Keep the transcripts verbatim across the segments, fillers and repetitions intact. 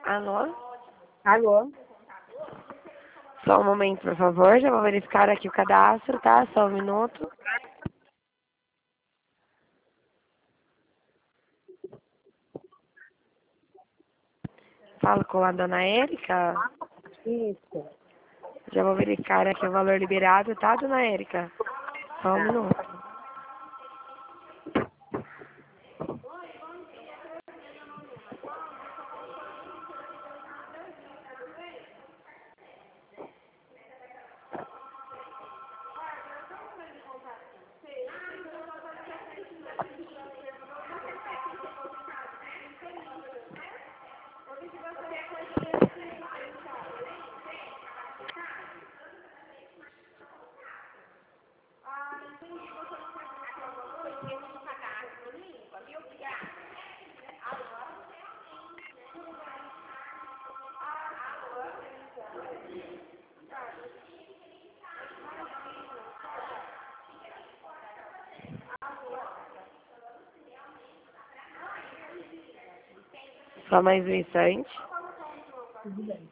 Alô? Alô? Só um momento, por favor. Já vou verificar aqui o cadastro, tá? Só um minuto. Falo com a dona Érica. Isso. Já vou verificar aqui o valor liberado, tá, dona Érica? Só um minuto. Só mais um instante. Tudo bem.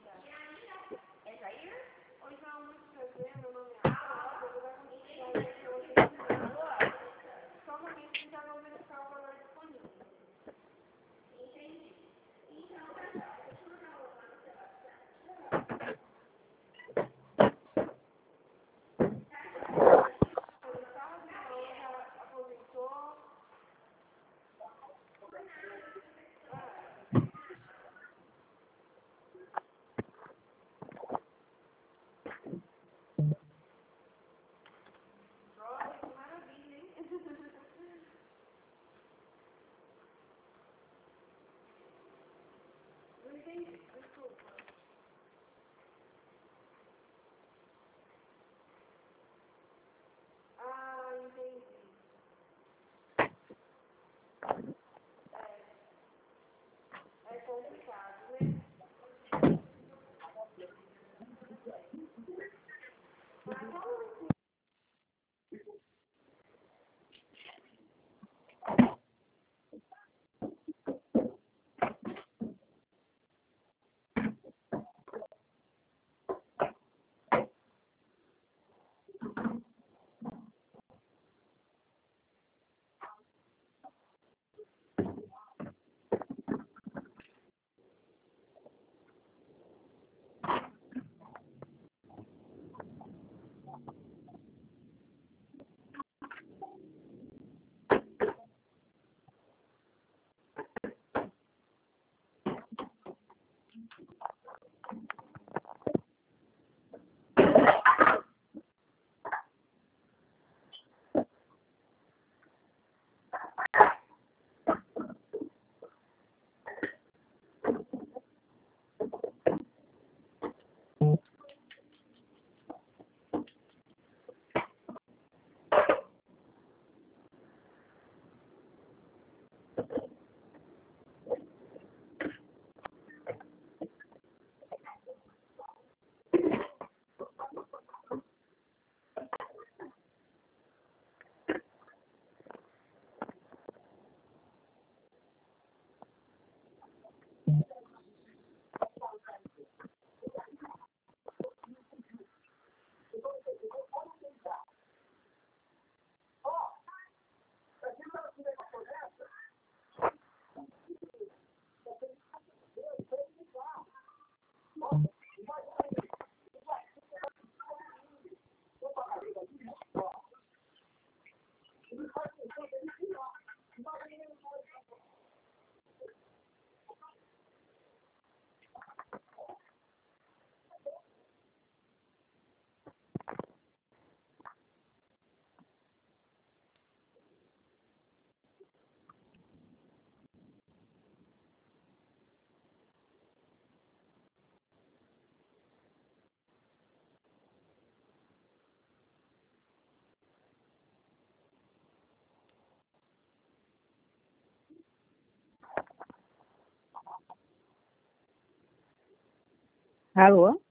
Alô?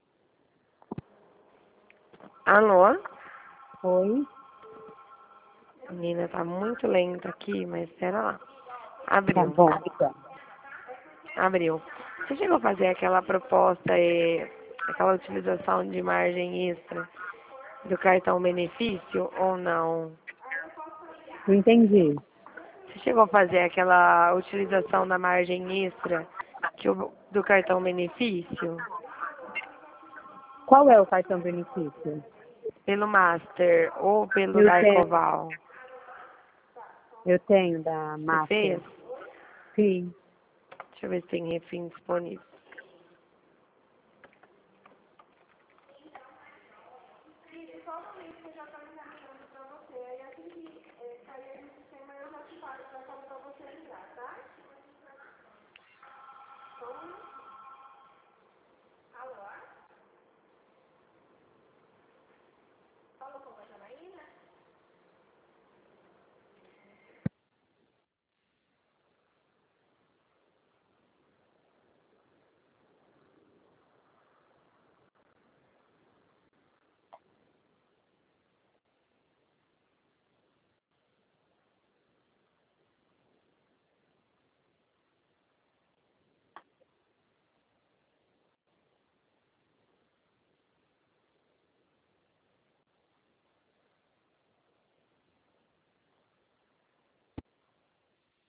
Alô? Oi? Menina, tá muito lenta aqui, mas espera lá. Tá Abriu. bom, então. Abriu. Você chegou a fazer aquela proposta e aquela utilização de margem extra do cartão benefício ou não? Não entendi. Você chegou a fazer aquela utilização da margem extra que o, do cartão benefício? Qual é o cartão benefício? Pelo Master ou pelo Eu tenho, Darcoval? eu tenho da Você Master. fez? Sim. Deixa eu ver se tem refém disponível.